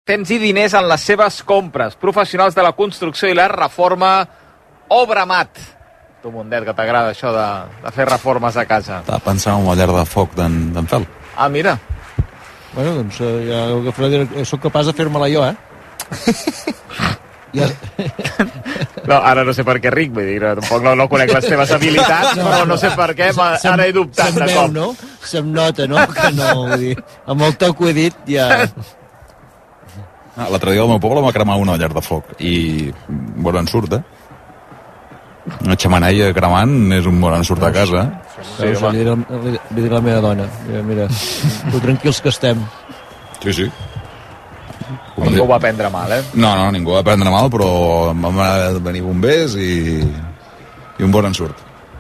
temps i diners en les seves compres. Professionals de la construcció i la reforma, Obramat. Tu, Mundet, que t'agrada això de fer reformes a casa. Estava pensant en una llar de foc d'en Fel. Ah, mira. Bueno, doncs ja soc capaç de fer-me-la jo, Ja... No, ara no sé per què ric, vull dir, tampoc no conec les teves habilitats, però no sé per què, ara he dubtat de cop. No? Se'm nota, no? Que no, vull dir, amb el to que ho he dit ja... L'altre dia al meu poble va cremar una llar de foc i bon ensurt, Una xemeneia cremant és un bon ensurt a casa. Sí, li diré a la meva dona, mira, tu tranquils que estem. Sí. Ningú ho va prendre mal, No, ningú va prendre mal, però vam venir bombers i un bon ensurt.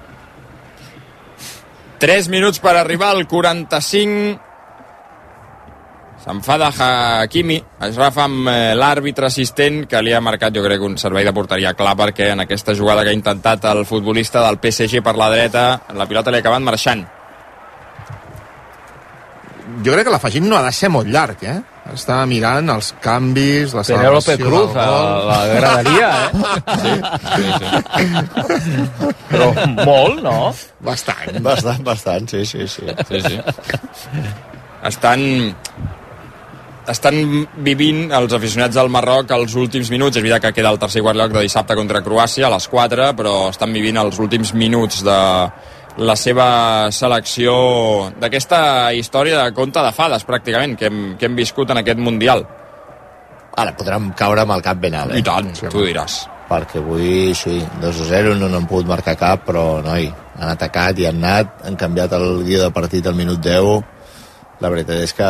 3 minuts per arribar al 45. S'enfada Hakimi, es rafa amb l'àrbitre assistent, que li ha marcat, jo crec, un servei de porteria clar, perquè en aquesta jugada que ha intentat el futbolista del PSG per la dreta, la pilota li ha acabat marxant. Jo crec que l'afegim no ha de ser molt llarg, Està mirant els canvis, la celebració del gol. La graderia, Sí. Però molt, no? Bastant, sí. Estan vivint els aficionats del Marroc els últims minuts. És veritat que queda el tercer i quart lloc de dissabte contra Croàcia a les 4, però estan vivint els últims minuts de la seva selecció, d'aquesta història de conte de fades, pràcticament, que hem viscut en aquest Mundial. Ara podrem caure amb el cap ben alt, I tant, tu diràs. Perquè avui, sí, 2-0, no n'han pogut marcar cap, però, noi, han atacat i han anat, han canviat el guió de partit al minut 10. La veritat és que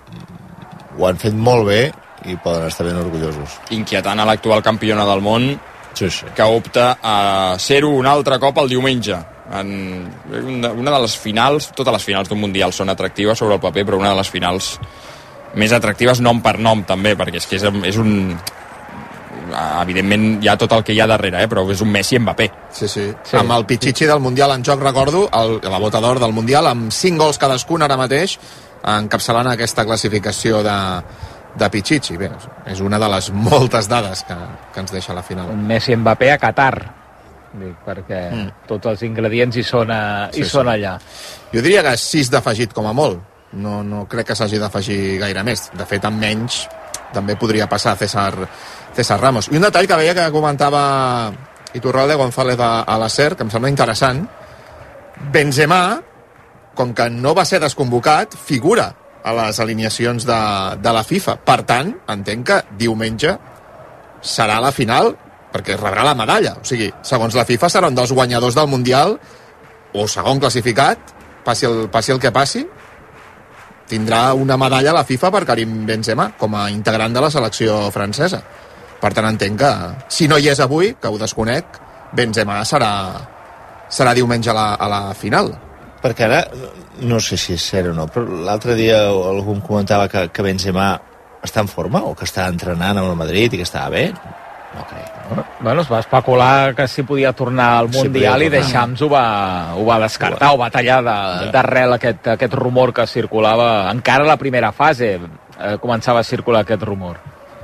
ho han fet molt bé i poden estar ben orgullosos. Inquietant a l'actual campiona del món, sí. Que opta a ser-ho un altre cop el diumenge. En una de les finals, totes les finals d'un Mundial són atractives sobre el paper, però una de les finals més atractives nom per nom també, perquè és que és un... evidentment hi ha tot el que hi ha darrere, però és un Messi Mbappé. Sí. Amb el Pichichi del Mundial en joc, recordo, la bota d'or del Mundial, amb 5 gols cadascun ara mateix, encapçalant aquesta classificació de Pichichi. Bé, és una de les moltes dades que ens deixa la final. Un Messi Mbappé a Qatar, perquè tots els ingredients hi són allà. Jo diria que 6 d'afegit com a molt. No crec que s'hagi d'afegir gaire més. De fet, amb menys també podria passar César Ramos. I un detall que veia que comentava Iturralde González a la SER, que em sembla interessant: Benzema, com que no va ser desconvocat, figura a les alineacions de la FIFA. Per tant, entenc que diumenge serà la final, perquè rebrà la medalla. O sigui, segons la FIFA seran dels guanyadors del Mundial, o segon classificat, passi el que passi, tindrà una medalla a la FIFA per Karim Benzema, com a integrant de la selecció francesa. Per tant, entenc que, si no hi és avui, que ho desconec, Benzema serà diumenge a la final. Perquè ara, no sé si és cert o no, però l'altre dia algú em comentava que Benzema està en forma, o que està entrenant amb el Madrid i que estava bé. No crec, no? Bueno, es va especular que si podia tornar al Mundial i Deschamps ho va descartar, ho va tallar d'arrel aquest rumor que circulava. Encara a la primera fase començava a circular aquest rumor.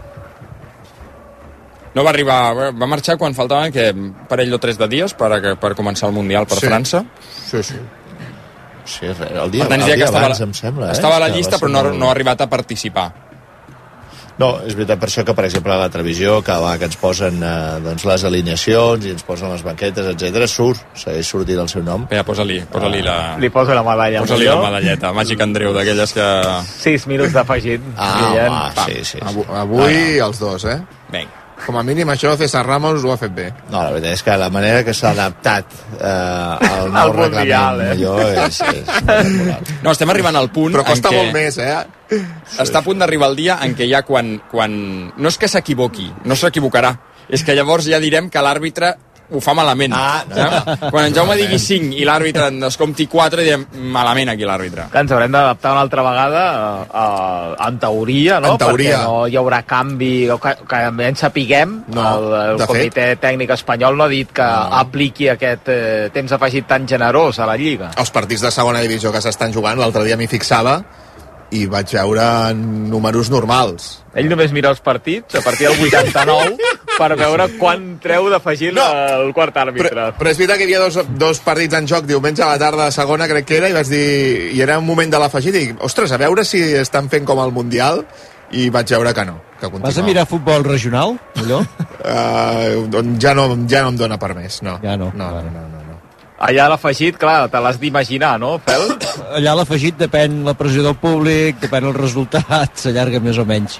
No va arribar, va marxar quan faltaven un parell o 3 de dies per començar el Mundial per França. Sí, el dia abans, em sembla. Estava a la llista, però no ha arribat a participar. No, és veritat, per això que, per exemple, a la televisió, que ens posen les alineacions i ens posen les banquetes, etc. segueix sortint el seu nom. Ja, posa-li la... Li posa la medalla. Posa-li la medalleta, Màgic Andreu, d'aquelles que... 6 minuts d'afegit. Sí. Avui els dos, Vinga. Com a mínim això César Ramos ho ha fet bé. No, la veritat és que la manera que s'ha adaptat al nou reglament allò és no, estem arribant al punt però costa molt més, està a punt d'arribar el dia en què ja quan no és que s'equivoqui, no s'equivocarà, és que llavors ja direm que l'àrbitre ho fa malament. Quan en Jaume digui 5 i l'àrbitre en descompti 4, direm malament aquí l'àrbitre. Que ens haurem d'adaptar una altra vegada en teoria, no? Perquè no hi haurà canvi, que almenys sapiguem. El comitè tècnic espanyol no ha dit que apliqui aquest temps afegit tan generós a la Lliga. Els partits de segona divisió que s'estan jugant, l'altre dia m'hi fixava, i vaig veure números normals. Ell només mira els partits a partir del 89 per veure quan treu d'afegir el quart àrbitre. Però és veritat que hi havia dos partits en joc diumenge a la tarda de segona, crec que era, i vaig dir... I era un moment de l'afegit i dic, ostres, a veure si estan fent com el Mundial, i vaig veure que no, que continuava. Vas a mirar futbol regional, allò? Ja no em dóna per més, no. Ja no. No. Allà l'afegit, clar, te l'has d'imaginar, no, Fel? Allà l'afegit depèn la pressió del públic, depèn el resultat, s'allarga més o menys.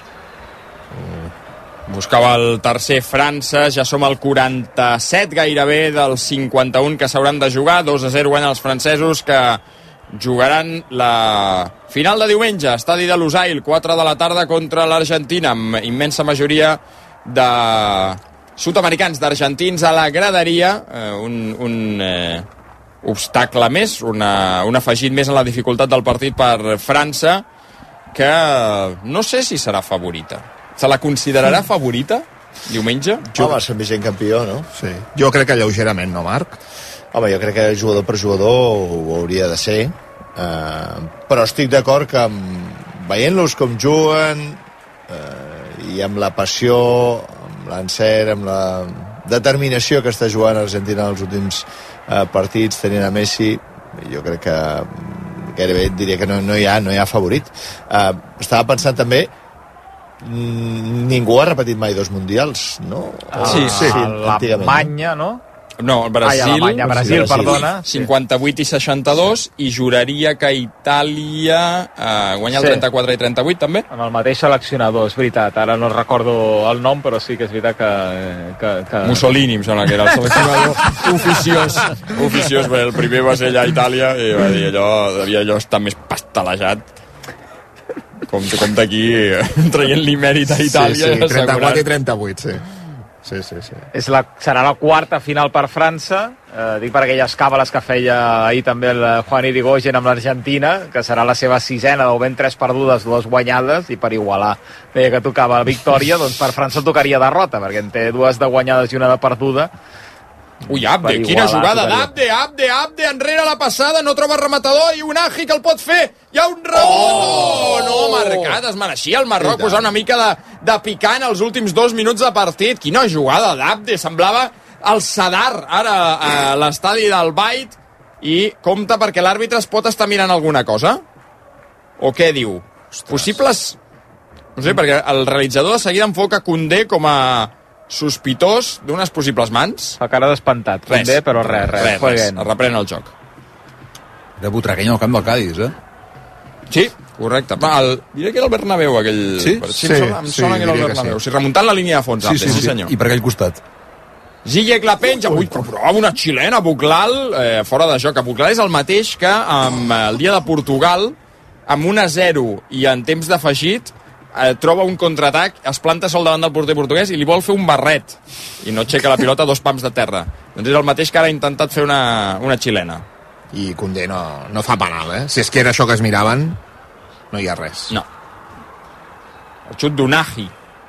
Buscava el tercer França, ja som al 47 gairebé dels 51 que s'hauran de jugar, 2-0 guanyen els francesos que jugaran la final de diumenge, estadi de Lusail, 4 de la tarda contra l'Argentina, amb immensa majoria de sud-americans, d'argentins a la graderia, un obstacle més, un afegit més en la dificultat del partit per França, que no sé si serà favorita. Se la considerarà favorita diumenge? Home, s'ha vist gent campió, no? Sí. Jo crec que lleugerament, no, Marc? Home, jo crec que jugador per jugador ho hauria de ser, però estic d'acord que veient-los com juguen i amb la passió, amb l'encert, amb la determinació que està jugant Argentina els últims partits, tenint a Messi, jo crec que gairebé diria que no hi ha favorit. Estava pensant també, ningú ha repetit mai 2 mundials, no? Sí, Alemanya, no? No, Brasil, Brasil, perdona. 58 i 62, i juraria que Itàlia guanya el 34 i 38, també? Amb el mateix seleccionador, és veritat. Ara no recordo el nom, però sí que és veritat que... Mussolini, em sembla que era el seleccionador oficiós, perquè el primer va ser allà a Itàlia, i va dir devia estar més pastelejat. Com d'aquí, traient-li mèrit a Itàlia. Sí, 34 i 38, sí. Sí. Serà la quarta final per França, dic per aquelles càbales que feia ahir també el Juan Irigoyen amb l'Argentina, que serà la seva 6ena, o ben 3 perdudes, 2 guanyades, i per igualar deia que tocava victòria, doncs per França tocaria derrota, perquè en té 2 de guanyades i 1 de perduda. Ui, Abde, quina jugada d'Abde, enrere la passada, no troba rematador, i un Agi que el pot fer, hi ha un rebot, no marcat, es mereixia el Marroc posar una mica de picant els últims 2 minuts de partit. Quina jugada d'Abde, semblava el Sadar ara a l'estadi del Bait, i compte perquè l'àrbitre es pot estar mirant alguna cosa, o què diu? Possibles, no sé, perquè el realitzador de seguida enfoca Koundé com a sospitós d'unes possibles mans. Fa cara d'espantat, Koundé, però res. Es reprèn el joc. De Butragueño al camp del Cádiz, Sí, correcte. Diré que era el Bernabéu, aquell... Sí? Em sona que era el Bernabéu. Sí, remuntant la línia de fons, sí, senyor. I per aquell costat. Ziyech la penja, però prova una xilena, Buclal, fora de joc. Buclal és el mateix que el dia de Portugal, amb 1-0 i en temps d'afegit, troba un contraatac, es planta sol davant del porter portuguès i li vol fer un barret i no aixeca la pilota 2 pams de terra. Doncs és el mateix que ara ha intentat fer una xilena. I Koundé no fa penal, Si és que era això que es miraven, no hi ha res. No. El xut d'Unagi.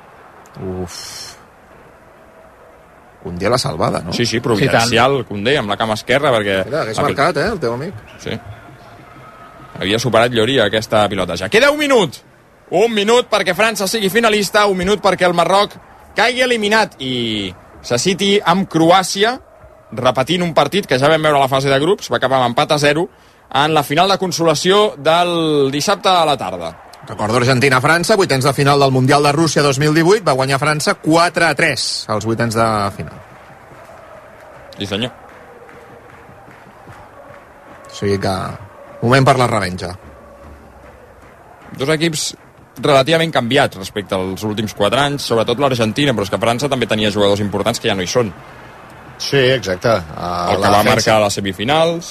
Koundé la salvada, no? Sí, providencial, Koundé, amb la cama esquerra, perquè... Mira, hagués marcat, el teu amic. Sí. Havia superat Lloria aquesta pilota ja. Queda 1 minut. 1 minut perquè França sigui finalista, 1 minut perquè el Marroc caigui eliminat i se citi amb Croàcia, repetint un partit que ja vam veure a la fase de grups, va acabar amb empat a 0 en la final de consolació del dissabte a la tarda. Recordo Argentina-França, 8ens de final del Mundial de Rússia 2018, va guanyar França 4-3 als 8ens de final. Sí, senyor. O sigui que moment per la revenja. 2 equips relativament canviats respecte als últims 4 anys, sobretot l'Argentina, però és que França també tenia jugadors importants que ja no hi són. Sí, exacte. El que va marcar les semifinals.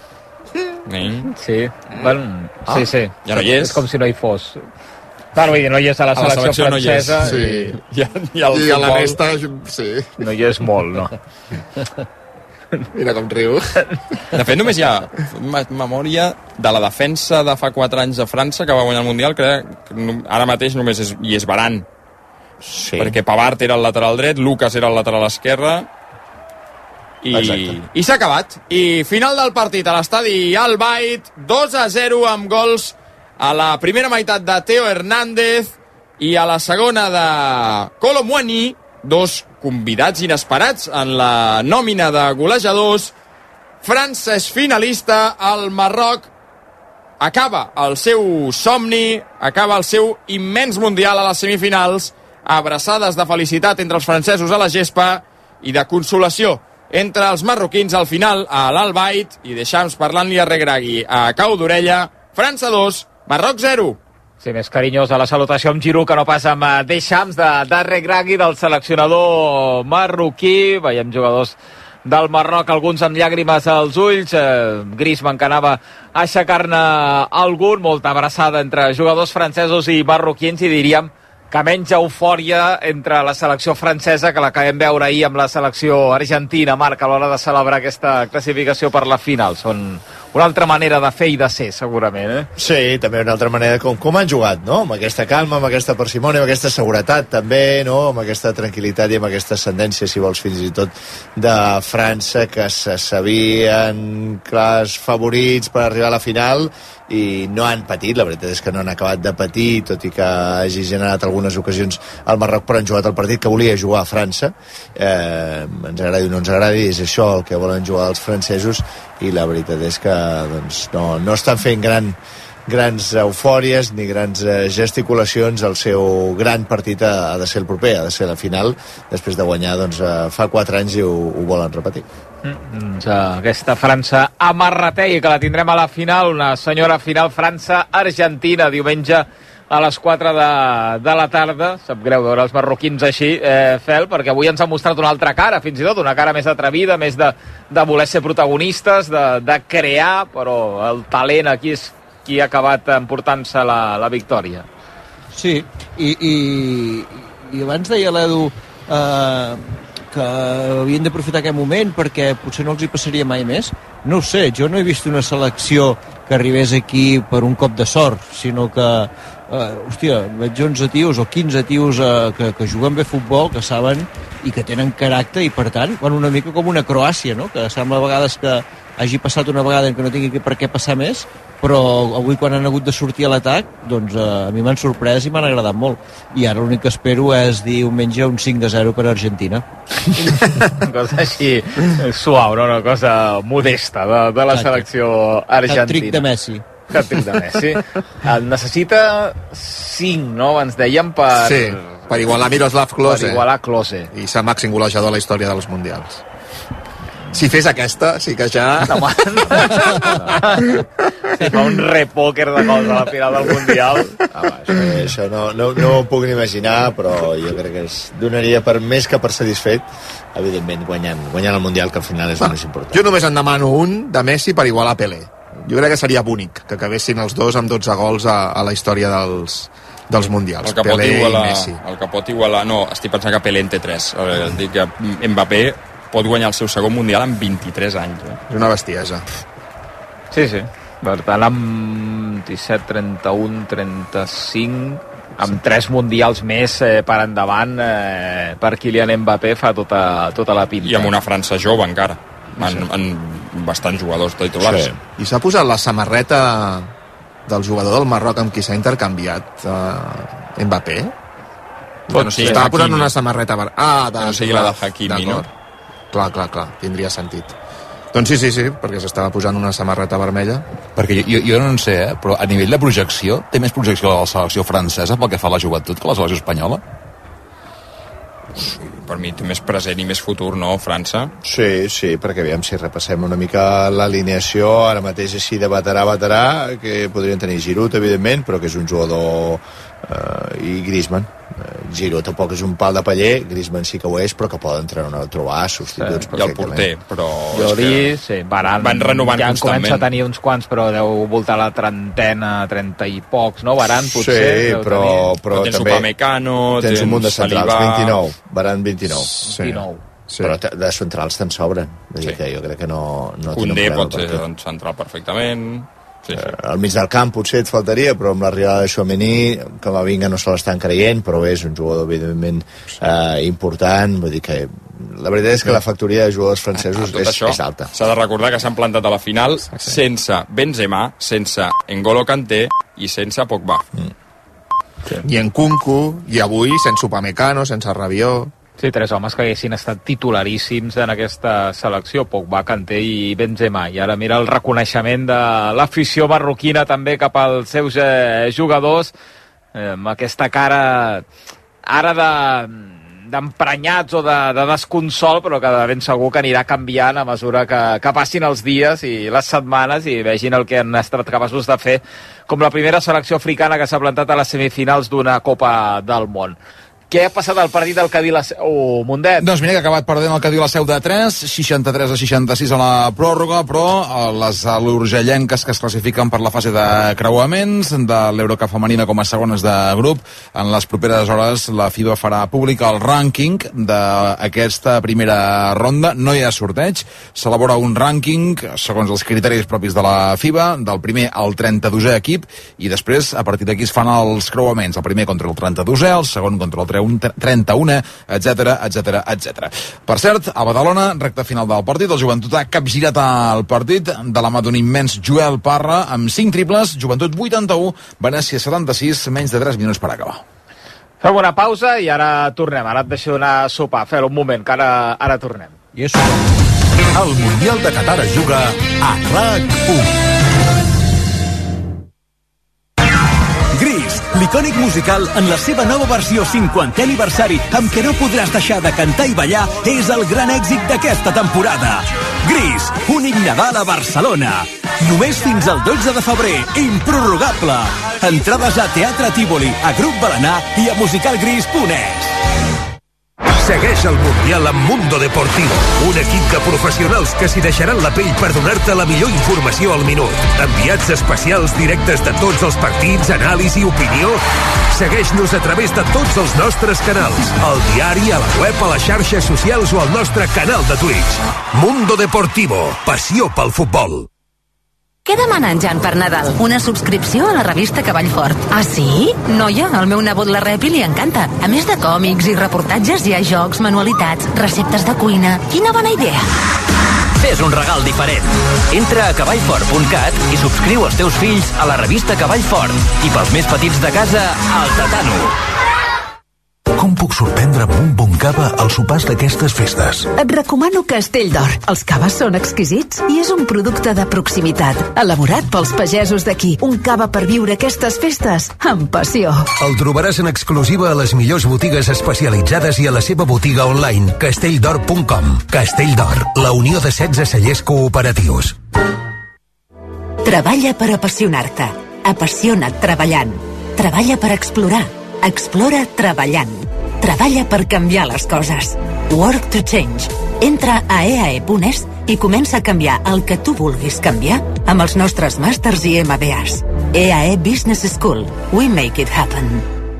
Sí, bueno, sí. Ja no hi és. És com si no hi fos. Clar, vull dir, no hi és a la selecció francesa. No hi és. I a la resta, sí. No hi és molt, no. Mira com riu. De fet, només hi ha memòria de la defensa de fa 4 anys de França que va guanyar el Mundial, que ara mateix només hi és Varane. Sí. Perquè Pavard era el lateral dret, Lucas era el lateral esquerre, i s'ha acabat. I final del partit a l'estadi Al Bait, 2-0 amb gols a la primera meitat de Theo Hernández i a la segona de Kolo Muani, dos convidats inesperats en la nòmina de golejadors. França és finalista, el Marroc acaba el seu somni, acaba el seu immens mundial a les semifinals, abraçades de felicitat entre els francesos a la gespa i de consolació entre els marroquins al final a l'Albaid, i Deschamps parlant-li a Regragui a cau d'orella. França 2, Marroc 0. Sí, més carinyós a la salutació amb Giroud que no pas amb Deschamps de Regragui, del seleccionador marroquí. Veiem jugadors del Marroc, alguns amb llàgrimes als ulls, Griezmann que anava a aixecar-ne algun, molta abraçada entre jugadors francesos i marroquins, i diríem que menys eufòria entre la selecció francesa, que l'acabem veure ahir amb la selecció argentina, Marc, a l'hora de celebrar aquesta classificació per la final. Són una altra manera de fer i de ser, segurament, eh? Sí, també una altra manera com han jugat, no? Amb aquesta calma, amb aquesta parsimònia, amb aquesta seguretat també, no? Amb aquesta tranquil·litat i amb aquesta ascendència, si vols, fins i tot de França, que se sabien clars favorits per arribar a la final i no han patit. La veritat és que no han acabat de patir, tot i que hagi generat algunes ocasions al Marroc, però han jugat el partit que volia jugar a França. Ens agradi o no ens agradi, és això el que volen jugar els francesos, i la veritat és que doncs, no estan fent grans eufòries ni grans gesticulacions. El seu gran partit ha de ser el proper, ha de ser la final, després de guanyar doncs, fa 4 anys, i ho volen repetir. Aquesta França amarratei, que la tindrem a la final, una senyora final França-Argentina, diumenge a les 4 de la tarda. Sap greu veure els marroquins així, Fel, perquè avui ens ha mostrat una altra cara, fins i tot una cara més atrevida, més de voler ser protagonistes, de crear, però el talent aquí és qui ha acabat emportant-se la victòria. Sí, i abans deia l'Edu que havien d'aprofitar aquest moment perquè potser no els hi passaria mai més. No ho sé, jo no he vist una selecció que arribés aquí per un cop de sort, sinó que veig 11 tios o 15 tios que juguen bé futbol, que saben i que tenen caràcter, i per tant, una mica com una Croàcia, no? Que sembla a vegades que hagi passat una vegada en què no tingui per què passar més, però avui quan han hagut de sortir a l'atac, doncs a mi m'han sorprès i m'han agradat molt. I ara l'únic que espero és diumenge un 5-0 per Argentina. Una cosa així suau, no? Una cosa modesta de la selecció argentina. Hat-trick de Messi. Hat-trick de Messi. Necessita 5, no? Ens dèiem per... Sí, per igualar Miroslav Klose. Per igualar Klose. I ser màxim golejador a la història dels mundials. Si fes aquesta, sí que ja... Si fa un repòquer de gols a la final del Mundial... Això no ho puc ni imaginar, però jo crec que donaria per més que per satisfet, evidentment, guanyant el Mundial, que al final és el més important. Jo només en demano un de Messi per igualar Pelé. Jo crec que seria bonic que acabessin els dos amb 12 gols a la història dels Mundials. Pelé i Messi. El que pot igualar... No, estic pensant que Pelé en té 3. Dic que Mbappé pot guanyar el seu segon Mundial amb 23 anys. És una bestiesa. Sí. Per tant, amb 17, 31, 35... amb 3 mundials més per endavant, per Kylian Mbappé fa tota la pinta. I amb una França jove encara, en bastants jugadors titulars. Sí. I s'ha posat la samarreta del jugador del Marroc amb qui s'ha intercanviat Mbappé? Estava posant una samarreta... no sigui la de Hakimi, no? Clar, tindria sentit. Doncs sí, perquè s'estava posant una samarreta vermella. Perquè jo no en sé, però a nivell de projecció, té més projecció la selecció francesa pel que fa a la joventut que la selecció espanyola? Per mi té més present i més futur, no, França? Sí, perquè aviam, si repassem una mica l'alineació, ara mateix així de veterà, que podrien tenir Giroud, evidentment, però que és un jugador i Griezmann. Giroud tampoc és un pal de paller, Griezmann sí que ho és, però que poden trobar substituts perfectament. I el porter, però... Lloris, Varane van renovant ja constantment. Comença a tenir uns quants, però deu voltar la trentena, 30 i pocs, no? Varane potser... Sí, però tens també... Upamecano, tens un munt de centrals, Saliba... 29, Varane 29. Sí. 19. Sí. Però de centrals te'n sobren. Vull dir que jo crec que no Koundé pot ser central perfectament... Sí. Al mig del camp potser et faltaria, però amb l'arribada de Tchouaméni, Camavinga no se l'estan creient, però és un jugador evidentment important. Vull dir que la veritat és que la factoria de jugadors francesos és alta. S'ha de recordar que s'han plantat a la final sense Benzema, sense N'Golo Kanté i sense Pogba. I en Kunku, i avui sense Upamecano, sense Rabiot. Sí, 3 homes que haguessin estat titularíssims en aquesta selecció, Pogba, Kanté i Benzema. I ara mira el reconeixement de l'afició marroquina també cap als seus jugadors, amb aquesta cara ara d'emprenyats o de desconsol, però que de ben segur que anirà canviant a mesura que passin els dies i les setmanes i vegin el que han estat capaços de fer com la primera selecció africana que s'ha plantat a les semifinals d'una Copa del Món. Què ha passat al partit del Cadí la Seu, Mundet? Doncs mira que ha acabat perdent el Cadí la Seu de 3, 63-66 a la pròrroga, però les urgellenques que es classifiquen per la fase de creuaments de l'Eurocup femenina com a segones de grup, en les properes hores la FIBA farà públic el rànquing d'aquesta primera ronda. No hi ha sorteig, s'elabora un rànquing segons els criteris propis de la FIBA, del primer al 32è equip, i després a partir d'aquí es fan els creuaments, el primer contra el 32è, el segon contra el 31, etc. Per cert, a Badalona, recta final del partit, el Joventut ha capgirat el partit de la mà d'un immens Joel Parra amb 5 triples, Joventut 81, Venècia 76, menys de 3 minuts per acabar. Fem una pausa i ara tornem. Ara et deixo anar a sopar. Fer un moment, que ara tornem. I això. El Mundial de Qatar es juga a RAC1. Gris, l'icònic musical en la seva nova versió 50è aniversari amb què no podràs deixar de cantar i ballar és el gran èxit d'aquesta temporada. Gris, únic Nadal a Barcelona. Només fins al 12 de febrer, improrrogable. Entrades a Teatre Tívoli, a Grup Balanà i a musicalgris.es. Segueix el Mundial amb Mundo Deportivo, un equip de professionals que s'hi deixaran la pell per donar-te la millor informació al minut. Enviats especials directes de tots els partits, anàlisi, opinió. Segueix-nos a través de tots els nostres canals, al diari, a la web, a les xarxes socials o al nostre canal de Twitch. Mundo Deportivo, passió pel futbol. Què demana en Jan per Nadal? Una subscripció a la revista Cavall Fort. Ah, sí? Noia, al meu nebot la Repi li encanta. A més de còmics i reportatges, hi ha jocs, manualitats, receptes de cuina. Quina bona idea! Fes un regal diferent. Entra a cavallfort.cat i subscriu els teus fills a la revista Cavall Fort. I pels més petits de casa, al Tatano. Com puc sorprendre amb un bon cava als sopars d'aquestes festes? Et recomano Castell d'Or. Els caves són exquisits i és un producte de proximitat, elaborat pels pagesos d'aquí. Un cava per viure aquestes festes amb passió. El trobaràs en exclusiva a les millors botigues especialitzades i a la seva botiga online, castelldor.com. Castell d'Or, la unió de 16 cellers cooperatius. Treballa per apassionar-te. Apassiona't treballant. Treballa per explorar. Explora treballant. Treballa per canviar les coses. Work to change. Entra a eae.es i comença a canviar el que tu vulguis canviar amb els nostres màsters i MBAs. EAE Business School. We make it happen.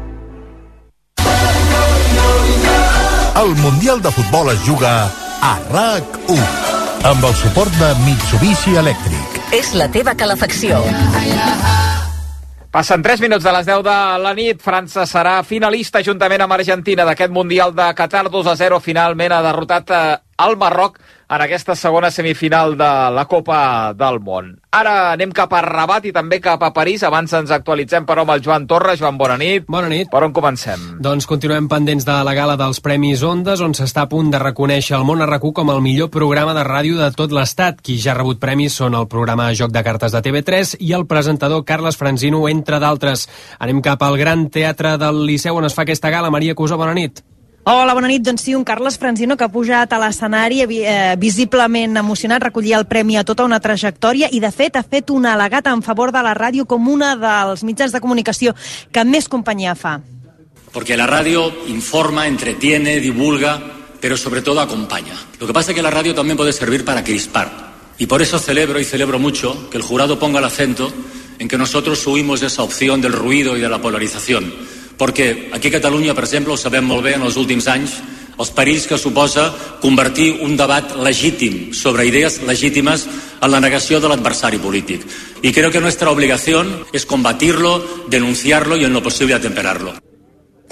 El Mundial de Futbol es juga a RAC1 amb el suport de Mitsubishi Elèctric. És la teva calefacció. Passen 3 minuts de les 10 de la nit. França serà finalista juntament amb Argentina d'aquest Mundial de Qatar. 2-0 finalment ha derrotat el Marroc en aquesta segona semifinal de la Copa del Món. Ara anem cap a Rabat i també cap a París. Abans ens actualitzem, però, amb el Joan Torres. Joan, bona nit. Bona nit. Per on comencem? Doncs continuem pendents de la gala dels Premis Ondes, on s'està a punt de reconèixer el Món RAC1 com el millor programa de ràdio de tot l'Estat. Qui ja ha rebut premis són el programa Joc de Cartes de TV3 i el presentador Carles Franzino, entre d'altres. Anem cap al Gran Teatre del Liceu, on es fa aquesta gala. Maria Cusó, bona nit. Hola, bona nit. Doncs sí, un Carles Franzino que ha pujat a l'escenari visiblement emocionat, recollia el premi a tota una trajectòria i, de fet, ha fet un al·legat en favor de la ràdio com una dels mitjans de comunicació que més companyia fa. Porque la radio informa, entretiene, divulga, pero sobre todo acompaña. Lo que pasa es que la radio también puede servir para crispar. Y por eso celebro, y celebro mucho, que el jurado ponga el acento en que nosotros huimos de esa opción del ruido y de la polarización. Perquè aquí a Catalunya, per exemple, ho sabem molt bé en els últims anys, els perills que suposa convertir un debat legítim sobre idees legítimes en la negació de l'adversari polític. Y creo que nuestra obligación es combatirlo, denunciarlo y en lo posible atemperarlo.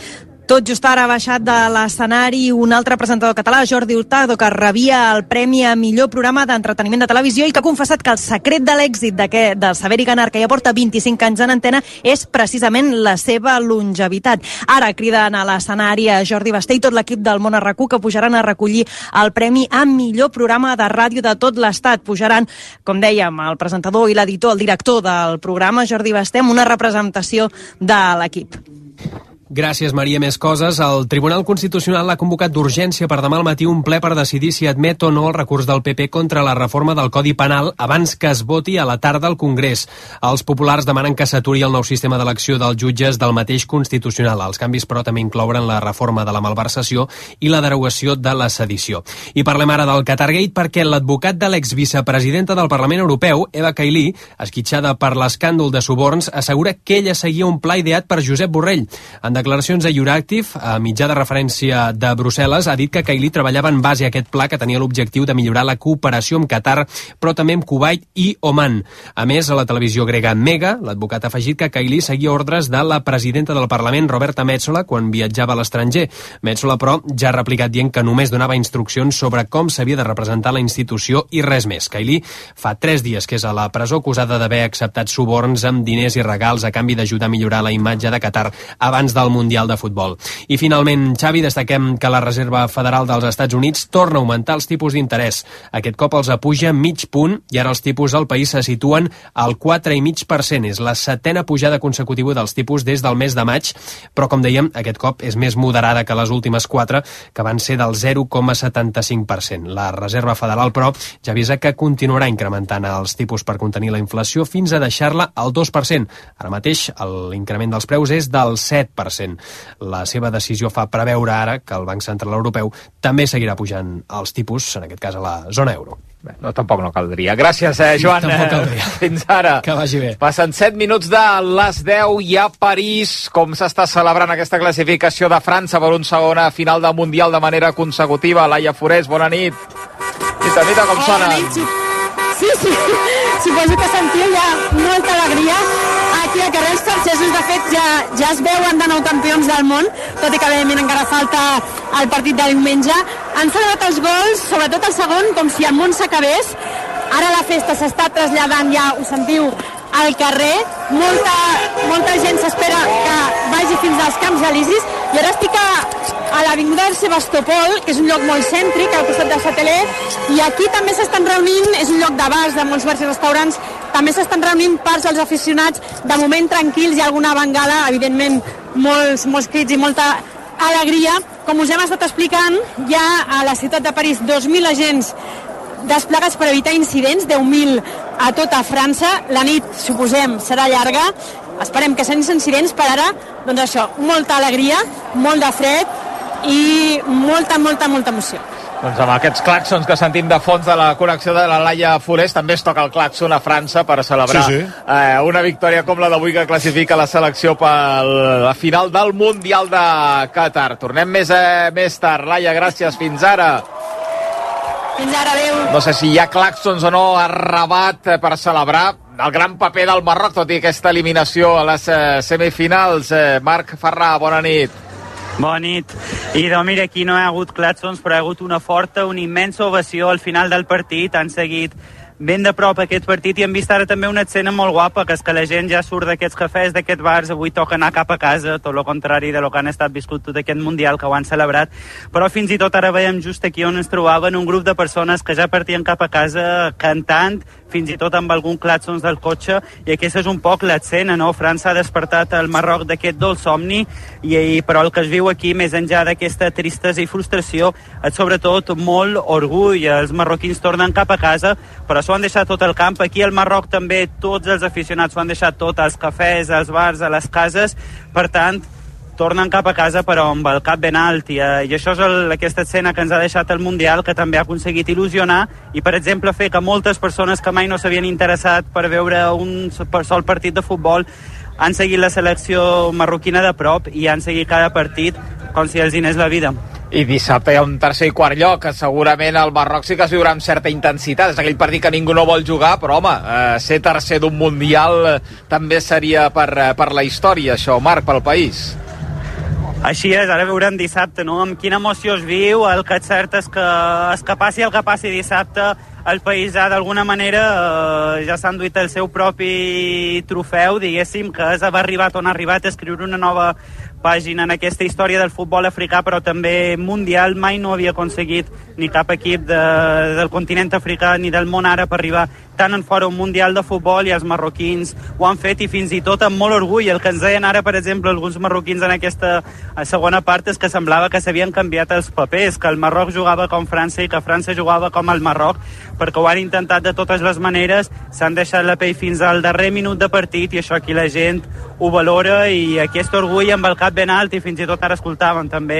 Tot just ara ha baixat de l'escenari un altre presentador català, Jordi Hurtado, que rebia el premi a millor programa d'entreteniment de televisió i que ha confessat que el secret de l'èxit del Saber i Ganar, que ja porta 25 anys en antena, és precisament la seva longevitat. Ara criden a l'escenari a Jordi Basté i tot l'equip del Món RQ, que pujaran a recollir el premi a millor programa de ràdio de tot l'Estat. Pujaran, com dèiem, el presentador i l'editor, el director del programa, Jordi Basté, amb una representació de l'equip. Gràcies, Maria. Més coses. El Tribunal Constitucional ha convocat d'urgència per demà al matí un ple per decidir si admet o no el recurs del PP contra la reforma del Codi Penal abans que es voti a la tarda al Congrés. Els populars demanen que s'aturi el nou sistema d'elecció dels jutges del mateix Constitucional. Els canvis, però, també inclouen la reforma de la malversació i la derogació de la sedició. I parlem ara del Qatargate perquè l'advocat de l'exvicepresidenta del Parlament Europeu, Eva Kaili, esquitxada per l'escàndol de suborns, assegura que ella seguia un pla ideat per Josep Borrell. En declaracions a Euractiv, a mitjà de referència de Brussel·les, ha dit que Kaili treballava en base a aquest pla que tenia l'objectiu de millorar la cooperació amb Qatar, però també amb Kuwait i Oman. A més, a la televisió grega Mega, l'advocat ha afegit que Kaili seguia ordres de la presidenta del Parlament, Roberta Metsola, quan viatjava a l'estranger. Metsola, però, ja ha replicat dient que només donava instruccions sobre com s'havia de representar la institució i res més. Kaili fa 3 dies que és a la presó acusada d'haver acceptat suborns amb diners i regals a canvi d'ajudar a millorar la imatge de Qatar abans del Mundial de Futbol. I finalment, Xavi, destaquem que la Reserva Federal dels Estats Units torna a augmentar els tipus d'interès. Aquest cop els apuja mig punt i ara els tipus al país se situen al 4,5%. És la 7ª pujada consecutiva dels tipus des del mes de maig, però, com dèiem, aquest cop és més moderada que les últimes 4, que van ser del 0,75%. La Reserva Federal, però, ja avisa que continuarà incrementant els tipus per contenir la inflació fins a deixar-la al 2%. Ara mateix, l'increment dels preus és del 7%. La seva decisió fa preveure ara que el Banc Central Europeu també seguirà pujant els tipus, en aquest cas a la zona euro. Bé, no, tampoc no caldria. Gràcies, Joan. Tampoc caldria. Fins ara. Que vagi bé. Passen 7 minuts de les 10 i a París, com s'està celebrant aquesta classificació de França per un segona final del Mundial de manera consecutiva. Laia Forés, bona nit. Nit, com sona? Sí, suposo que sentiu ja molta alegria aquí al carrer. Els francesos, de fet, ja es veuen de nou campions del món, tot i que, evidentment, encara falta el partit de diumenge. Han celebrat els gols, sobretot el segon, com si el món s'acabés. Ara la festa s'està traslladant, ja ho sentiu, al carrer. Molta gent s'espera que vagi fins als Camps Elisis. I ara estic a l'avinguda de Sebastopol, que és un lloc molt cèntric, al costat del Satelet, i aquí també s'estan reunint, és un lloc de bars, de molts bars i restaurants, també s'estan reunint parts dels aficionats, de moment tranquils, hi ha alguna bengala, evidentment molts crits i molta alegria. Com us hem estat explicant, hi ha a la ciutat de París 2.000 agents desplegats per evitar incidents, 10.000 a tota França. La nit, suposem, serà llarga, esperem que sense incidents. Per ara, doncs això, molta alegria, molt de fred i molta emoció. Doncs amb aquests clàxons que sentim de fons de la connexió de la Laia Forés, també es toca el clàxon a França per celebrar una victòria com la d'avui que classifica la selecció per la final del Mundial de Qatar. Tornem més tard. Laia, gràcies. Fins ara. Fins ara, adéu. No sé si hi ha clàxons o no a Rabat per celebrar el gran paper del Marroc, tot i aquesta eliminació a les semifinals. Marc Ferrà, bona nit. Bona nit. I doncs mira, aquí no hi ha hagut clàxons, però hi ha hagut una immensa ovació al final del partit. Han seguit ben de prop aquest partit i hem vist ara també una escena molt guapa, que és que la gent ja surt d'aquests cafès, d'aquests bars, avui toca anar cap a casa, tot el contrari de lo que han estat viscut tot aquest Mundial, que ho han celebrat, però fins i tot ara veiem just aquí on ens trobaven un grup de persones que ja partien cap a casa cantant, fins i tot amb algun clàxons del cotxe, i aquesta és un poc l'escena, no? França ha despertat el Marroc d'aquest dolç somni, però el que es viu aquí, més enllà d'aquesta tristesa i frustració, és sobretot molt orgull. Els marroquins tornen cap a casa, però s'ho han deixat tot el camp. Aquí al Marroc també tots els aficionats s'ho han deixat tot, als cafès, als bars, a les cases. Per tant, tornen cap a casa però amb el cap ben alt i això és aquesta escena que ens ha deixat el Mundial, que també ha aconseguit il·lusionar i, per exemple, fer que moltes persones que mai no s'havien interessat per veure un sol partit de futbol han seguit la selecció marroquina de prop i han seguit cada partit com si els hi anés la vida. I dissabte hi ha un tercer i quart lloc, que segurament el Marroc sí que es viurà amb certa intensitat. És aquell partit que ningú no vol jugar, però home, ser tercer d'un Mundial també seria per la història, això, Marc, pel país. Així és, ara veurem dissabte, no? Amb quina emoció es viu, el que és cert és que passi el que passi dissabte, el paisà d'alguna manera ja s'ha enduit el seu propi trofeu, diguéssim, que és haver arribat on ha arribat, escriure una nova pàgina en aquesta història del futbol africà, però també mundial. Mai no havia aconseguit ni cap equip del continent africà ni del món àrab arribar tant en fora un mundial de futbol, i els marroquins ho han fet, i fins i tot amb molt orgull. El que ens deien ara, per exemple, alguns marroquins en aquesta segona part és que semblava que s'havien canviat els papers, que el Marroc jugava com França i que França jugava com el Marroc, perquè ho han intentat de totes les maneres, s'han deixat la pell fins al darrer minut de partit, i això aquí la gent ho valora, i aquest orgull amb el cap ben alt, i fins i tot ara escoltàvem també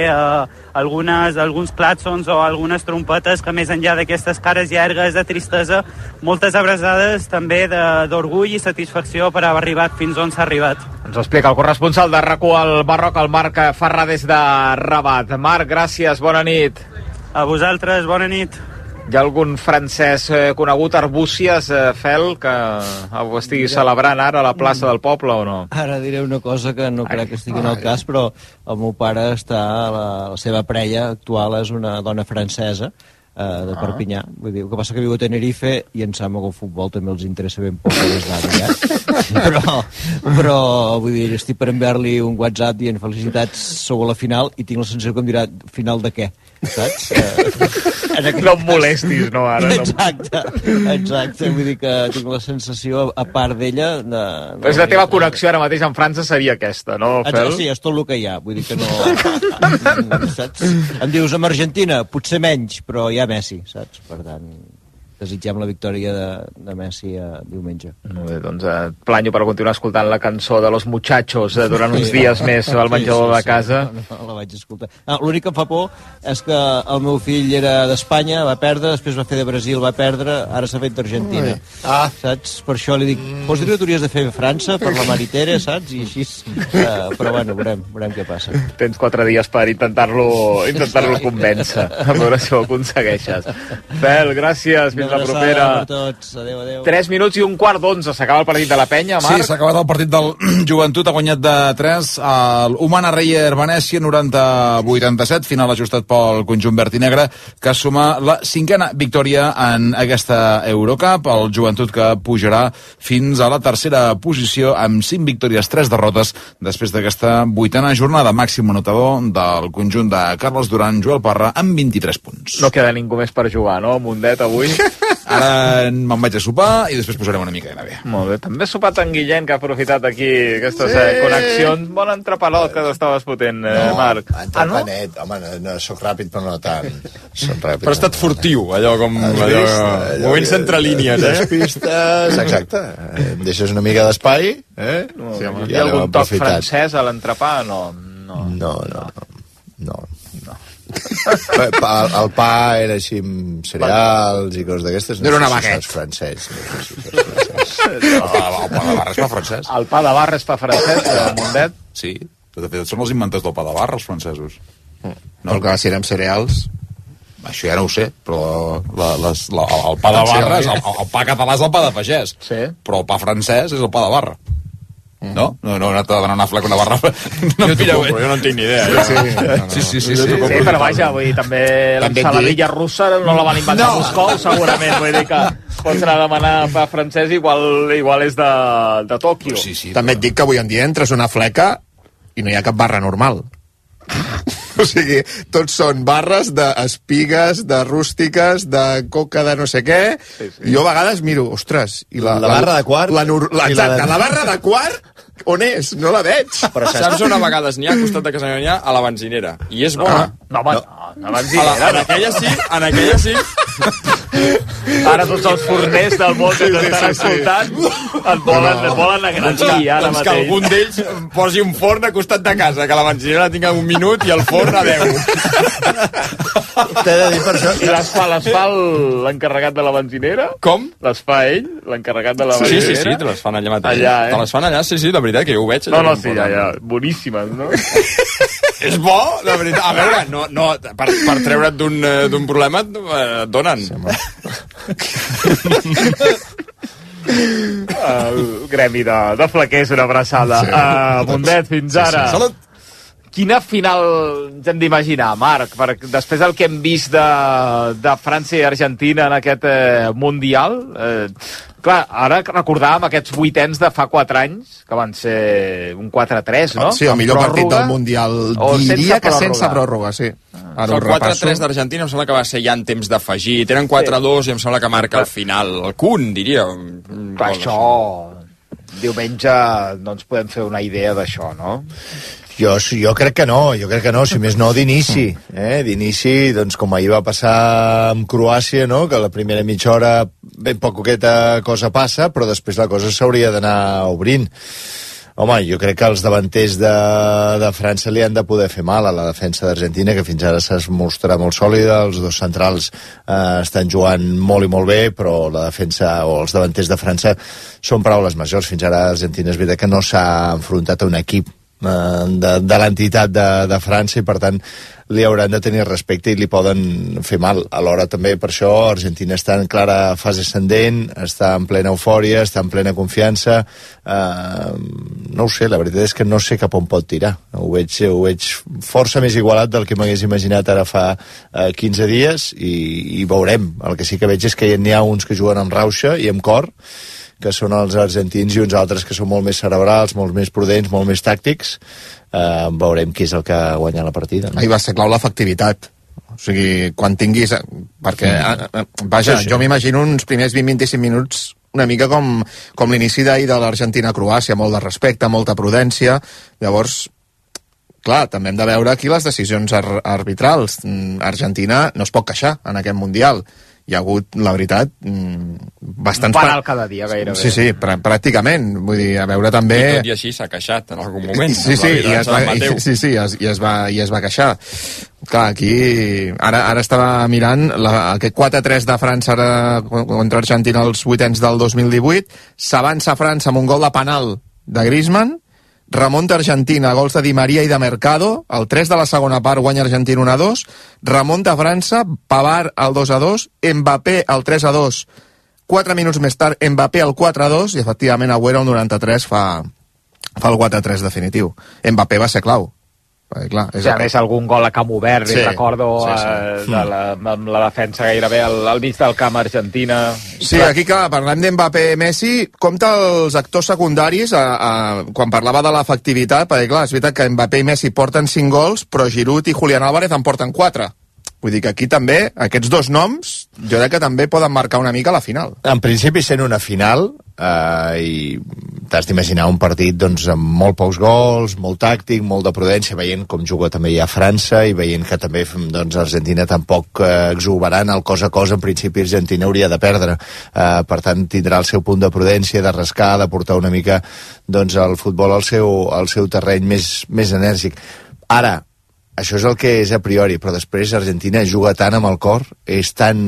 alguns clàxons o algunes trompetes que, més enllà d'aquestes cares llargues de tristesa, moltes abraçades també d'orgull i satisfacció per haver arribat fins on s'ha arribat. Ens ho explica el corresponsal de RAC1 al Marroc, el Marc Farrà, des de Rabat. Marc, gràcies, bona nit. A vosaltres, bona nit. Hi ha algun francès conegut, Arbúcies, Fel, que ho estigui celebrant ara a la plaça del poble o no? Ara diré una cosa que no crec que estigui en el cas, però el meu pare està, la seva parella actual és una dona francesa, de Perpinyà. Vull dir, el que passa que viu a Tenerife i em sembla que el futbol també els interessa ben poc des d'ara, però vull dir, estic per enviar-li un WhatsApp dient felicitats, sou a la final, i tinc la sensació que em dirà final de què, saps? No em molestis, no, ara. Exacte, vull dir que tinc la sensació, a part d'ella... Però la teva connexió ara mateix amb França seria aquesta, no, Fel? Sí, és tot el que hi ha, vull dir que no... Saps? Em dius, amb Argentina, potser menys, però hi ha Messi, saps? Per tant, desitgem la victòria de Messi diumenge. Molt bé, doncs planyo per continuar escoltant la cançó de Los Muchachos durant uns dies més al menjador de casa. No, la vaig escoltar. L'únic que em fa por és que el meu fill era d'Espanya, va perdre, després va fer de Brasil, va perdre, ara s'ha fet d'Argentina. Saps? Per això li dic, vols dir que t'hauries de fer França per la Maritere, saps? I així... Però bueno, veurem què passa. Tens 4 dies per intentar-lo convèncer, a veure si ho aconsegueixes. Fel, gràcies, fins la propera. Adéu, adéu. 3 minuts i un quart d'11. S'acaba el partit de la Penya, Marc? Sí, s'ha acabat el partit del Joventut, ha guanyat de 3 el Humana Reyer Venècia, 90-87, final ajustat pel conjunt verd i negre, que suma la 5a victòria en aquesta Eurocup. El Joventut que pujarà fins a la 3a posició amb 5 victòries, 3 derrotes després d'aquesta 8a jornada. Màxim anotador del conjunt de Carles Duran, Joel Parra, amb 23 punts. No queda ningú més per jugar, no, Mundet, avui? Ara me'n vaig a sopar i després posarem una mica de bé. Molt bé. També ha sopat en Guillem, que ha aprofitat aquí aquestes connexions. Bon entrepalot que t'estaves fotent, Marc. Entrepanet. Home, no, soc ràpid, però no tant. Però ha estat furtiu, allò com... movent-se entre línies, pistes, exacte. Em deixes una mica d'espai, Hi ha algun toc francès a l'entrepà? No. El pa era així amb cereals i coses d'aquestes. No era una baguette. Francès. El pa de barra es fa francès. El pa de barra es fa francès, Mundet? Sí, de fet són els inventors del pa de barra, els francesos. No, el que si érem cereals... Això ja no ho sé, però el pa de barra, el pa català és el pa de pagès, però el pa francès és el pa de barra. No? No he anat a donar una flaca una barra. Jo no en tinc ni idea. Sí, però vaja, vull dir, també l'ensaladilla russa no la van inventar a Moscou, segurament. Vull dir que pots anar a demanar pa francès, igual és de Tòquio. També et dic que avui en dia entres una fleca i no hi ha cap barra normal. O sigui, tots són barres d'espigues, de rústiques, de coca de no sé què. Jo a vegades miro, ostres... I la barra de quart? Exacte, la barra de quart, on és? No la veig. Però saps on a vegades n'hi ha, a costat de casa n'hi ha? A la benzinera. I és bona. No, la benzinera. En aquella sí. Ara tots els forners del món que t'estan escoltant et volen agredir ara mateix. Que algun d'ells posi un forn a costat de casa, que la benzinera la tinga un minut i el forn a 10. T'he de dir per això. I les fa l'encarregat de la benzinera? Com? Les fa ell, l'encarregat de la benzinera? Sí, te les fan allà mateix. Te les fan allà, sí, de veritat, que jo ho veig. No, sí, ja, boníssimes, no? És bo, de veritat. A veure, no, per treure't d'un problema et donen. El gremi de flaquers, una abraçada. Mundet, fins ara. Salut. Quina final ens hem d'imaginar, Marc? Perquè després del que hem vist de França i Argentina en aquest Mundial, clar, ara recordàvem aquests vuitens de fa 4 anys, que van ser un 4-3, no? Sí, el millor partit del Mundial, diria que sense pròrroga, sí. El 4-3 d'Argentina em sembla que va ser ja en temps d'afegir. Tenen 4-2 i em sembla que marca al final. El Kun, diria. Per això, diumenge no ens podem fer una idea d'això, no? Jo crec que no, si més no d'inici, d'inici, doncs com ahir va passar amb Croàcia, no?, que la primera mitja hora ben poqueta cosa passa, però després la cosa s'hauria d'anar obrint. Home, jo crec que els davanters de França li han de poder fer mal a la defensa d'Argentina, que fins ara s'ha mostrat molt sòlida, els dos centrals estan jugant molt i molt bé, però la defensa o els davanters de França són paraules majors. Fins ara Argentina és veritat que no s'ha enfrontat a un equip de l'entitat de França i per tant li hauran de tenir respecte i li poden fer mal. Alhora també per això Argentina està en clara fase ascendent, està en plena eufòria, està en plena confiança, no ho sé, la veritat és que no sé cap on pot tirar, ho veig força més igualat del que m'hagués imaginat ara fa 15 dies i veurem. El que sí que veig és que n'hi ha uns que juguen amb rauxa i amb cor, que són els argentins, i uns altres que són molt més cerebrals, molt més prudents, molt més tàctics. Veurem qui és el que guanya la partida, no? Ahir va ser clau l'efectivitat. O sigui, quan tinguis... Perquè, vaja, sí. Jo m'imagino uns primers 20-25 minuts una mica com l'inici d'ahir de l'Argentina-Croàcia, molt de respecte, molta prudència. Llavors, clar, també hem de veure aquí les decisions arbitrals. Argentina no es pot queixar en aquest Mundial. Hi ha hagut, la veritat, bastants... Un penal cada dia, gairebé. Sí, pràcticament. Vull dir, a veure també... I tot i així s'ha queixat en algun moment. Sí, i es va queixar. Clar, aquí... Ara estava mirant aquest 4-3 de França contra Argentina als vuitens del 2018. S'avança França amb un gol de penal de Griezmann, remunta Argentina, gols de Di Maria i de Mercado, el 3 de la segona part guanya Argentina 1-2, remunta França, Pavard al 2-2, Mbappé al 3-2, 4 minuts més tard Mbappé al 4-2 i efectivament Agüero al 93 fa el 4-3 definitiu. Mbappé va ser clau. Clar, a més algun gol a camp obert, recordo amb la defensa gairebé al mig del camp Argentina. Sí, aquí clar, parlem d'Mbappé i Messi, compta els actors secundaris quan parlava de l'efectivitat, perquè clar, és veritat que Mbappé i Messi porten 5 gols, però Giroud i Julián Álvarez en porten 4. Vull dir que aquí també, aquests dos noms, jo crec que també poden marcar una mica la final. En principi, sent una final, i t'has d'imaginar un partit doncs, amb molt pocs gols, molt tàctic, molt de prudència, veient com juga també ja França i veient que també doncs, Argentina tampoc exuberant el cos a cos, en principi Argentina hauria de perdre. Per tant, tindrà el seu punt de prudència, de rascar, de portar una mica doncs, el futbol al seu terreny més enèrgic. Ara, això és el que és a priori, però després Argentina juga tant amb el cor, és tan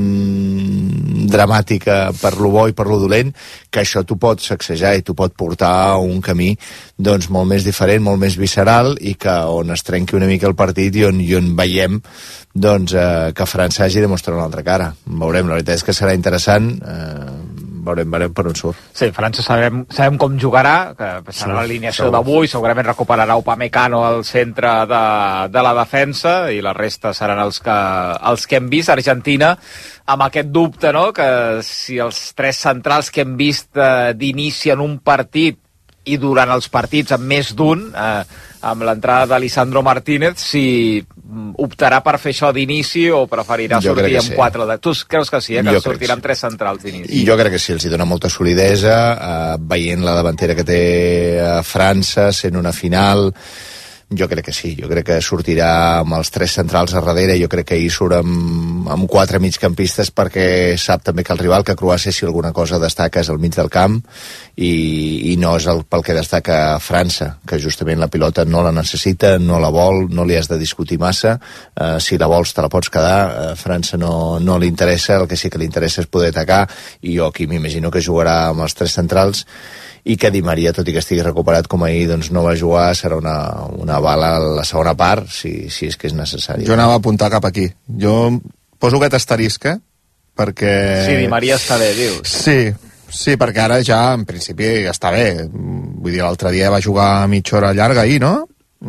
dramàtica per lo bo i per lo dolent, que això t'ho pot sacsejar i t'ho pot portar a un camí doncs, molt més diferent, molt més visceral, i que on es trenqui una mica el partit i on veiem doncs, que França hagi de mostrar una altra cara. Veurem, la veritat és que serà interessant, veurem per on surt. Sí, França sabem com jugarà, que passarà l'alineació d'avui, segurament recuperarà Upamecano al centre de la defensa i la resta seran els que hem vist. Argentina amb aquest dubte, no?, que si els 3 centrals que hem vist d'inici en un partit i durant els partits amb més d'un, amb l'entrada d'Alisandro Martínez, si optarà per fer això d'inici o preferirà sortir amb 4. Tu creus que sí, que sortirà amb 3 centrals d'inici? Jo crec que sí, els hi dona molta solidesa, veient la davantera que té França, sent una final. Jo crec que sí, jo crec que sortirà amb els 3 centrals a darrere, jo crec que ahir surt amb 4 migcampistes perquè sap també que el rival, que Croàcia, si alguna cosa destaca és al mig del camp i no és pel que destaca França, que justament la pilota no la necessita, no la vol, no li has de discutir massa, si la vols te la pots quedar, França no li interessa, el que sí que li interessa és poder atacar, i jo aquí m'imagino que jugarà amb els 3 centrals, i que Di Maria, tot i que estigui recuperat com ahir, doncs no va jugar, serà una bala a la segona part, si és que és necessari. Jo anava a apuntar cap aquí. Jo poso aquest asterisc, perquè... Sí, Di Maria està bé, dius. Sí, perquè ara ja, en principi, està bé. Vull dir, l'altre dia va jugar mitja hora llarga ahir, no?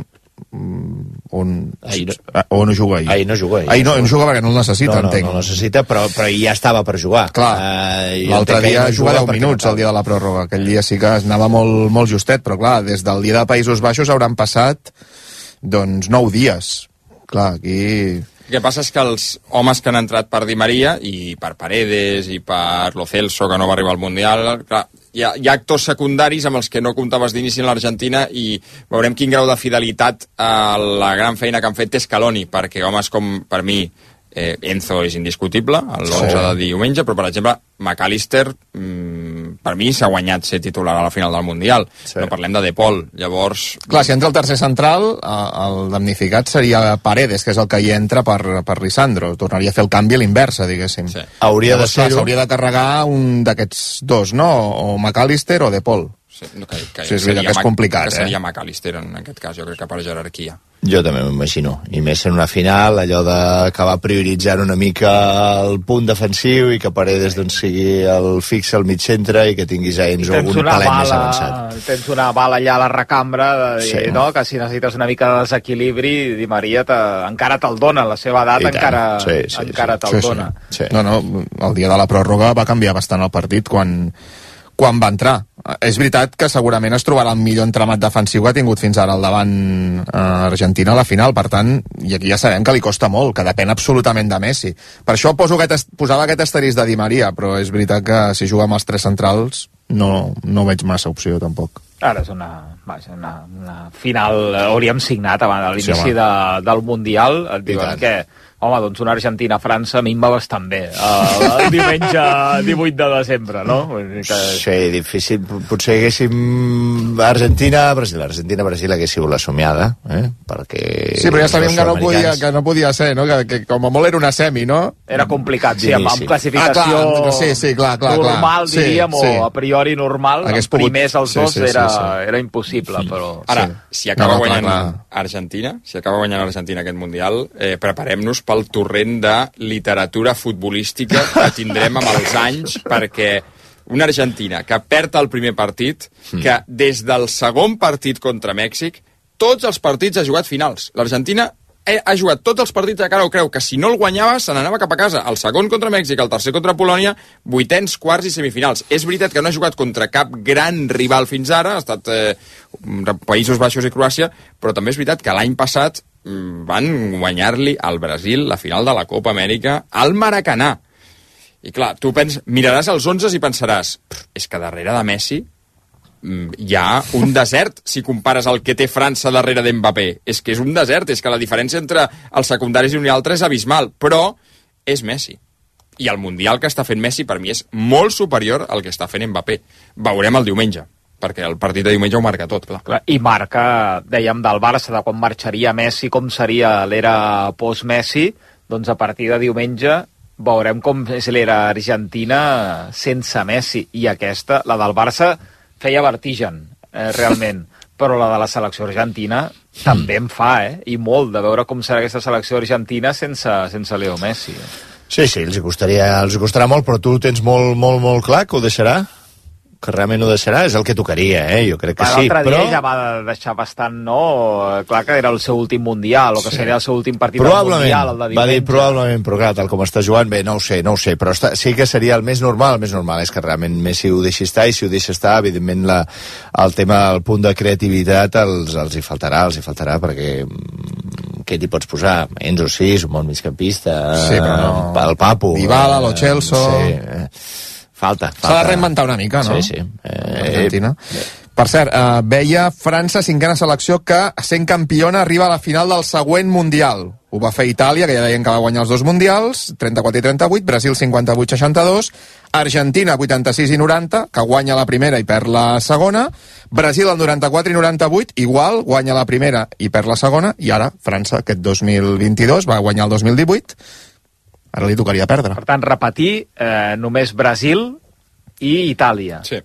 on no juga ahir? Ahir no juga. Ahir no juga perquè no el necessita, entenc. No el necessita, però ja estava per jugar. Clar, l'altre dia juga 10 minuts, el dia de la pròrroga. Aquell dia sí que anava molt justet, però clar, des del dia de Països Baixos hauran passat, doncs, 9 dies. Clar, aquí... El que passa és que els homes que han entrat per Di Maria i per Paredes i per Lo Celso, que no va arribar al Mundial, clar, hi ha actors secundaris amb els que no comptaves d'inici en l'Argentina i veurem quin grau de fidelitat a la gran feina que han fet Scaloni, perquè homes com, per mi, Enzo és indiscutible, l'11 de diumenge, però, per exemple, McAllister, per mi, s'ha guanyat ser titular a la final del Mundial. No parlem de De Paul, llavors... Clar, si entra el tercer central, el damnificat seria Paredes, que és el que hi entra per Lisandro. Tornaria a fer el canvi a l'inversa, diguéssim. Sí. Hauria de ser-ho. S'hauria de carregar un d'aquests dos, no? O McAllister o De Paul. Sí, és veritat que és complicat, que seria McAllister en aquest cas, jo crec que per jerarquia. Jo també m'imagino, i més en una final, allò d'acabar prioritzant una mica el punt defensiu i que Paredes doncs, sigui el fix al mig centre i que tinguis a Enzo algun palet més avançat. Tens una bala allà a la recambra, no? Que si necessites una mica de desequilibri, Di Maria encara te'l dona, la seva edat encara te'l dona. Sí. No, el dia de la pròrroga va canviar bastant el partit quan va entrar. És veritat que segurament es trobarà el millor entramat defensiu que ha tingut fins ara al davant Argentina a la final, per tant, i aquí ja sabem que li costa molt, que depèn absolutament de Messi. Per això posava aquest asterisc de Di Maria, però és veritat que si juga amb els tres centrals no veig massa opció tampoc. Ara és una final, hauríem signat abans de l'inici del Mundial, et diuen que home, doncs una Argentina-França a mi em va bastant bé el diumenge 18 de desembre, no? Sí, difícil. Potser haguéssim Argentina-Brasil hagués sigut la somiada, perquè... Sí, però ja sabíem que no podia ser, no? Que com a molt era una semi, no? Era complicat, sí, amb classificació normal, diríem, o a priori normal, amb primers els dos era impossible, però... Ara, si acaba guanyant Argentina aquest Mundial, preparem-nos pel torrent de literatura futbolística que tindrem amb els anys, perquè una Argentina que perd el primer partit, que des del segon partit contra Mèxic, tots els partits ha jugat finals. L'Argentina ha jugat tots els partits de cara o creu que si no el guanyava se n'anava cap a casa. El segon contra Mèxic, el tercer contra Polònia, vuitens, quarts i semifinals. És veritat que no ha jugat contra cap gran rival fins ara, ha estat Països Baixos i Croàcia, però també és veritat que l'any passat van guanyar-li al Brasil la final de la Copa Amèrica al Maracanà. I clar, tu miraràs els 11 i pensaràs, és que darrere de Messi hi ha un desert si compares el que té França darrere d'Mbappé. És que és un desert, és que la diferència entre els secundaris i un i altre és abismal, però és Messi. I el Mundial que està fent Messi per mi és molt superior al que està fent Mbappé. Veurem el diumenge, perquè el partit de diumenge ho marca tot, clar. I marca, dèiem, del Barça, de quan marxaria Messi, com seria l'era post-Messi, doncs a partir de diumenge veurem com és l'era argentina sense Messi. I aquesta, la del Barça, feia vertigen, realment. Però la de la selecció argentina també em fa, i molt, de veure com serà aquesta selecció argentina sense Leo Messi. Sí, els costarà molt, però tu tens molt clar que ho deixarà? Que realment ho deixarà, és el que tocaria, jo crec que sí. L'altre dia ja va deixar bastant, no? Clar que era el seu últim Mundial, o que seria el seu últim partit del Mundial, el de diumenge. Va dir probablement, però clar, tal com està jugant, bé, no ho sé, però sí que seria el més normal és que realment Messi ho deixi estar, i si ho deixa estar, evidentment el tema, el punt de creativitat els hi faltarà, perquè què t'hi pots posar? Enzo sí, és un bon migcampista, el Papu... Dybala, Lo Celso... Falta. S'ha de reinventar una mica, no? Sí. Argentina. Per cert, veia França, cinquena selecció, que sent campiona arriba a la final del següent Mundial. Ho va fer Itàlia, que ja deien que va guanyar els dos Mundials, 34 i 38, Brasil 58-62, Argentina 86 i 90, que guanya la primera i perd la segona, Brasil el 94 i 98, igual, guanya la primera i perd la segona, i ara França, aquest 2022, va guanyar el 2018, ara li tocaria perdre. Per tant, repetir només Brasil i Itàlia. Sí.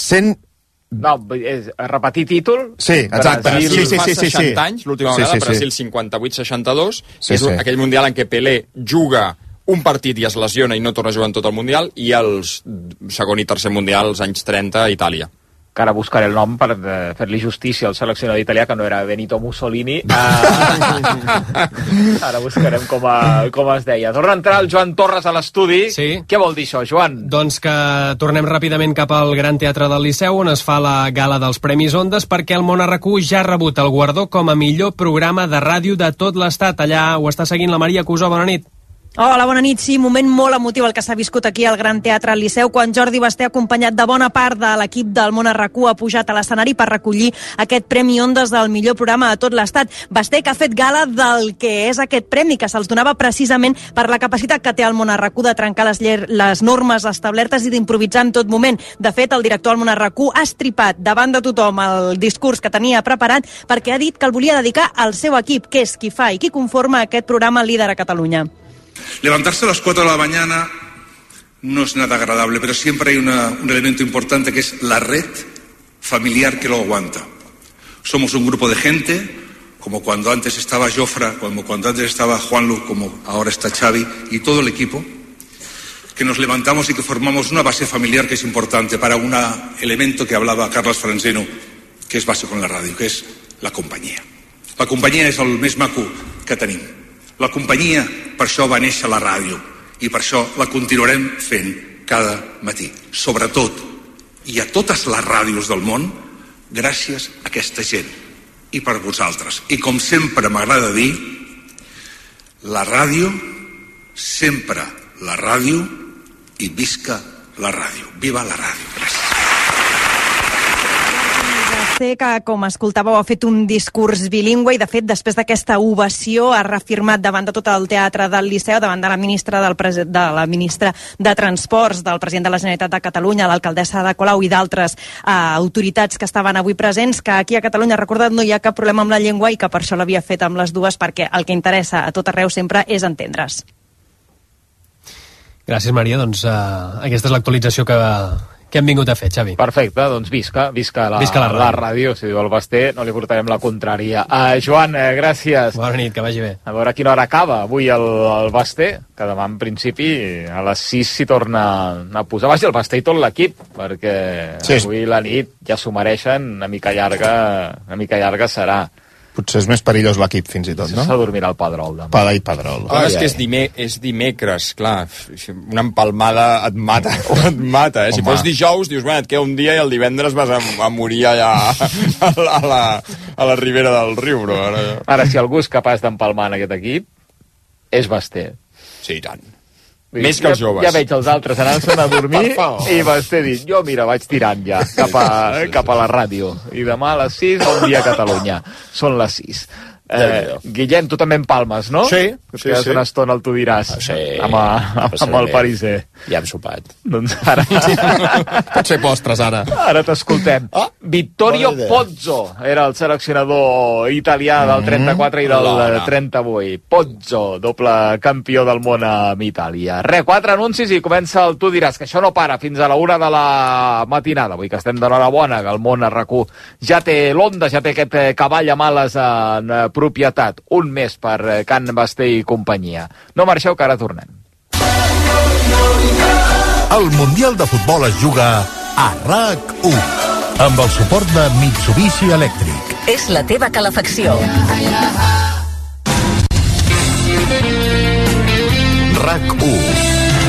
No, repetir títol... Sí, exacte. Brasil fa 60 anys, l'última vegada, Brasil 58-62, és aquell Mundial en què Pelé juga un partit i es lesiona i no torna a jugar en tot el Mundial, i el segon i tercer Mundial als anys 30 a Itàlia. que ara buscaré el nom per fer-li justícia al seleccionador italià, que no era Benito Mussolini. Ara buscarem com es deia. Torna a entrar el Joan Torres a l'estudi. Sí. Què vol dir això, Joan? Doncs que tornem ràpidament cap al Gran Teatre del Liceu, on es fa la gala dels Premis Ondes, perquè el Món RAC1 ja ha rebut el guardó com a millor programa de ràdio de tot l'Estat. Allà ho està seguint la Maria Cusó. Bona nit. Hola, bona nit. Sí, moment molt emotiu el que s'ha viscut aquí al Gran Teatre al Liceu, quan Jordi Basté, acompanyat de bona part de l'equip del Món RAC1, ha pujat a l'escenari per recollir aquest Premi Ondes del millor programa de tot l'Estat. Basté, que ha fet gala del que és aquest premi, que se'ls donava precisament per la capacitat que té el Món RAC1 de trencar les normes establertes i d'improvisar en tot moment. De fet, el director del Món RAC1 ha estripat davant de tothom el discurs que tenia preparat, perquè ha dit que el volia dedicar al seu equip, que és qui fa i qui conforma aquest programa líder a Catalunya. Levantarse a las 4 de la mañana no es nada agradable, pero siempre hay un elemento importante, que es la red familiar que lo aguanta. Somos un grupo de gente, como cuando antes estaba Jofra, como cuando antes estaba Juanlu, como ahora está Xavi, y todo el equipo, que nos levantamos y que formamos una base familiar que es importante para un elemento que hablaba Carles Francino, que és bàsic en la ràdio, que és la companyia. La companyia és el més maco que tenim. La companyia, per això va néixer la ràdio, i per això la continuarem fent cada matí. Sobretot, i a totes les ràdios del món, gràcies a aquesta gent, i per vosaltres. I com sempre m'agrada dir, la ràdio, sempre la ràdio, i visca la ràdio. Viva la ràdio. Gràcies. Que, com escoltàveu, ha fet un discurs bilingüe i, de fet, després d'aquesta ovació ha reafirmat davant de tot el Teatre del Liceu, davant de la ministra de Transports, del president de la Generalitat de Catalunya, l'alcaldessa de Colau i d'altres autoritats que estaven avui presents, que aquí a Catalunya, recordat, no hi ha cap problema amb la llengua i que per això l'havia fet amb les dues, perquè el que interessa a tot arreu sempre és entendre's. Gràcies, Maria. Doncs aquesta és l'actualització que hem vingut a fer, Xavi. Perfecte, doncs visca la ràdio. Si diu el Basté, no li portarem la contrària. Joan, gràcies. Bona nit, que vagi bé. A veure a quina hora acaba avui el Basté, que demà en principi a les 6 s'hi torna a posar. Vagi el Basté i tot l'equip, perquè avui la nit ja s'ho mereixen, una mica llarga serà. Potser és més perillós l'equip, fins i tot, no? S'adormirà el Pedrol demà. Pedrol. És que és dimecres, clar. Una empalmada et mata. Si fos dijous, dius, bueno, et queda un dia i el divendres vas a morir allà a la ribera del riu, però ara, si algú és capaç d'empalmar en aquest equip, és Basté. Sí, i tant. Més que els joves. Ja veig els altres anant-se'n a dormir i Basté dit, jo mira, vaig tirant ja cap a la ràdio. I demà a les 6 un dia a Catalunya. Són les 6. Guillem, tu també empalmes, no? Sí. Una estona el tu diràs. Sí. Amb el pariser. Ja hem sopat. Doncs ara... Pot ser postres, ara. Ara t'escoltem. Vittorio Pozzo era el seleccionador italià del 34 i del 38. Pozzo, doble campió del món amb Itàlia. 4 anuncis i comença el Tu diràs, que això no para fins a la 1 de la matinada. Avui que estem d'enhorabona, que el món RAC1 ja té l'Onda, ja té aquest cavall amb ales en propietat. Un més per Can Basté i companyia. No marxeu, que ara tornem. El Mundial de Futbol es juga a RAC1 amb el suport de Mitsubishi Elèctric. És la teva calefacció. RAC1.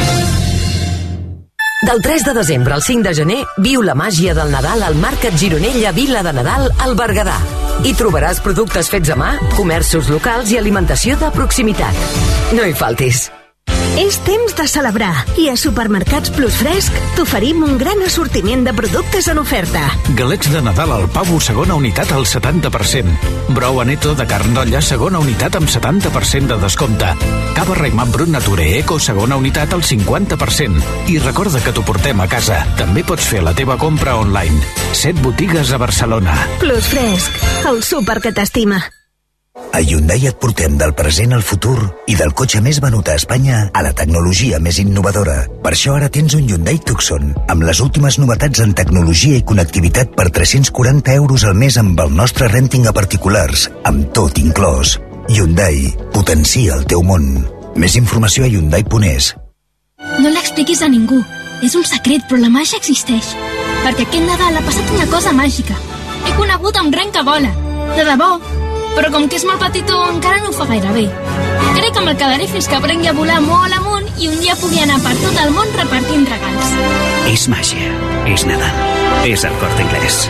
Del 3 de desembre al 5 de gener, viu la màgia del Nadal al Mercat Gironella Vila de Nadal al Berguedà. Hi trobaràs productes fets a mà, comerços locals i alimentació de proximitat. No hi faltis. És temps de celebrar i a Supermercats Plus Fresc t'oferim un gran assortiment de productes en oferta. Galets de Nadal al pavo, segona unitat al 70%. Brou Aneto de carn d'olla, segona unitat amb 70% de descompte. Cava Raimant Brut Nature Eco, segona unitat al 50%. I recorda que t'ho portem a casa. També pots fer la teva compra online. 7 botigues a Barcelona. Plus Fresc, el súper que t'estima. A Hyundai et portem del present al futur i del cotxe més venut a Espanya a la tecnologia més innovadora. Per això ara tens un Hyundai Tucson amb les últimes novetats en tecnologia i connectivitat per 340 euros al mes amb el nostre renting a particulars, amb tot inclòs. Hyundai, potencia el teu món. Més informació a Hyundai.es. No l'expliquis a ningú. És un secret, però la màgia existeix. perquè aquest Nadal ha passat una cosa màgica. He conegut un ren que vola, de debò, però com que és molt petitó encara no ho fa gaire bé. Crec que me'l quedaré fins que aprengui a volar molt amunt i un dia pugui anar per tot el món repartint regals. És màgia, és Nadal, és el Corte Inglés.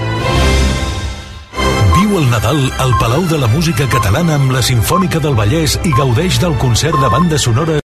Viu el Nadal al Palau de la Música Catalana amb la Simfònica del Vallès i gaudeix del concert de banda sonora